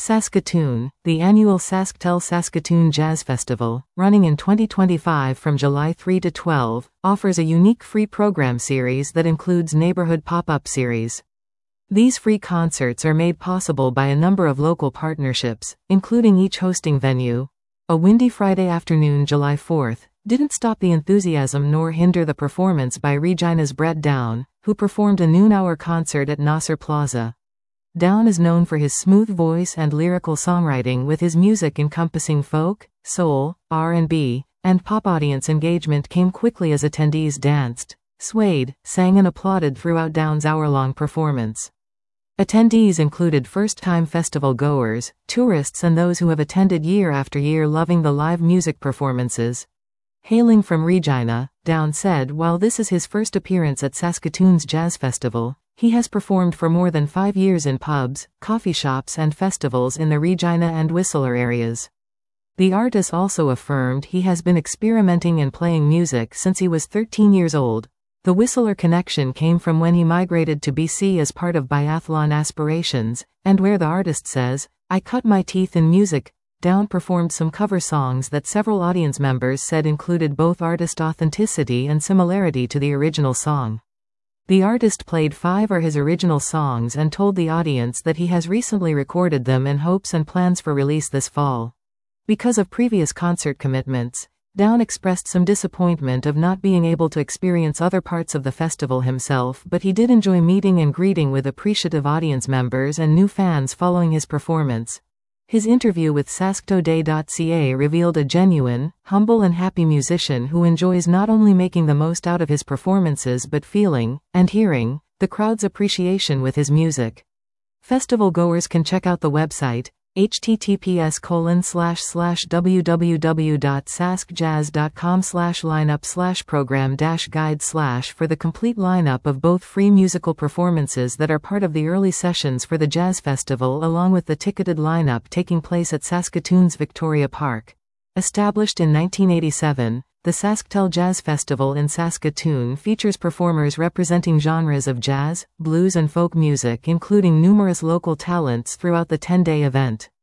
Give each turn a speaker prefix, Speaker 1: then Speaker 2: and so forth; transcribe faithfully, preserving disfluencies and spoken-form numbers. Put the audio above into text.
Speaker 1: Saskatoon, the annual SaskTel Saskatoon Jazz Festival, running in twenty twenty-five from July third to twelve, offers a unique free program series that includes neighborhood pop-up series. These free concerts are made possible by a number of local partnerships, including each hosting venue. A windy Friday afternoon, July fourth, didn't stop the enthusiasm nor hinder the performance by Regina's Brett Down, who performed a noon-hour concert at Nasser Plaza. Down is known for his smooth voice and lyrical songwriting, with his music encompassing folk, soul, R and B, and pop. Audience engagement came quickly as attendees danced, swayed, sang and applauded throughout Down's hour-long performance. Attendees included first-time festival goers, tourists and those who have attended year after year, loving the live music performances. Hailing from Regina, Down said while this is his first appearance at Saskatoon's Jazz Festival, he has performed for more than five years in pubs, coffee shops and festivals in the Regina and Whistler areas. The artist also affirmed he has been experimenting and playing music since he was thirteen years old. The Whistler connection came from when he migrated to B C as part of Biathlon Aspirations, and where the artist says, "I cut my teeth in music." Down performed some cover songs that several audience members said included both artist authenticity and similarity to the original song. The artist played five of his original songs and told the audience that he has recently recorded them in hopes and plans for release this fall. Because of previous concert commitments, Down expressed some disappointment of not being able to experience other parts of the festival himself, but he did enjoy meeting and greeting with appreciative audience members and new fans following his performance. His interview with Sasktoday dot C A revealed a genuine, humble and happy musician who enjoys not only making the most out of his performances but feeling, and hearing, the crowd's appreciation with his music. Festival goers can check out the website, https colon slash slash www dot saskjazz dot com slash lineup slash program dash guide slash for the complete lineup of both free musical performances that are part of the early sessions for the Jazz Festival, along with the ticketed lineup taking place at Saskatoon's Victoria Park. Established in nineteen eighty-seven, the SaskTel Jazz Festival in Saskatoon features performers representing genres of jazz, blues and folk music, including numerous local talents throughout the ten-day event.